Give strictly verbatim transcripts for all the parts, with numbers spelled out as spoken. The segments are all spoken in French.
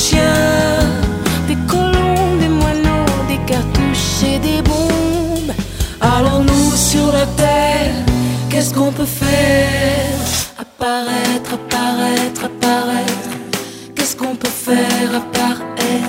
chiens, des colombes, des moineaux, des cartouches et des bombes. Alors nous sur la terre, qu'est-ce qu'on peut faire? Apparaître, apparaître, apparaître. Qu'est-ce qu'on peut faire? Apparaître.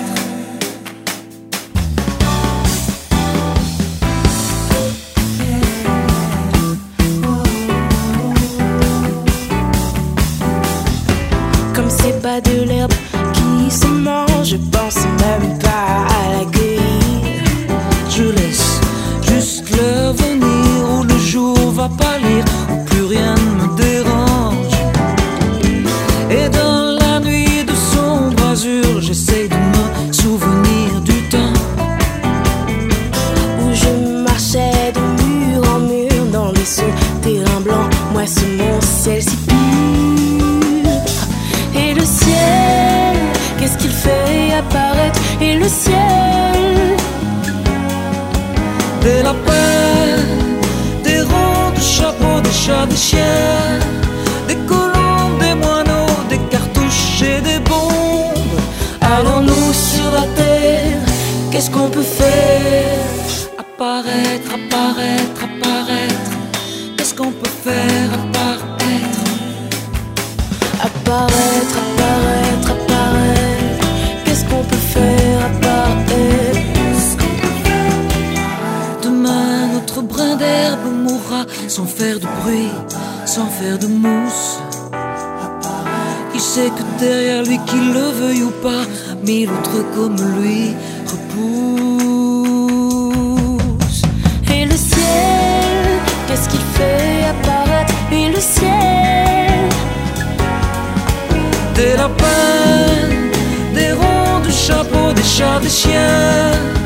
Comme c'est pas de l'herbe qui se mange, je pense même pas à la cueillir. Je laisse juste l'heure venir où le jour va pâlir, où plus rien ne me dérange. Et dans la nuit de sombre azur, j'essaie de me souvenir du temps où je marchais de mur en mur dans les souterrains blancs. Moi c'est mon ciel si pur. Et le ciel, qu'est-ce qu'il fait apparaître? Et le ciel, des lapins, des ronds, des chapeaux, des chats, des chiens, des colombes, des moineaux, des cartouches et des bombes. Allons-nous sur la terre, qu'est-ce qu'on peut faire? Apparaître, apparaître, apparaître. Qu'est-ce qu'on peut faire? Apparaître. Apparaître, apparaître, apparaître. Qu'est-ce qu'on peut faire? Apparaître. Demain notre brin d'herbe mourra sans faire de bruit, sans faire de mousse. Il sait que derrière lui, qu'il le veuille ou pas, mille autres comme lui repoussent. Et le ciel, qu'est-ce qu'il fait apparaître? Et le ciel, des lapins, des ronds, des chapeaux, des chats, des chiens,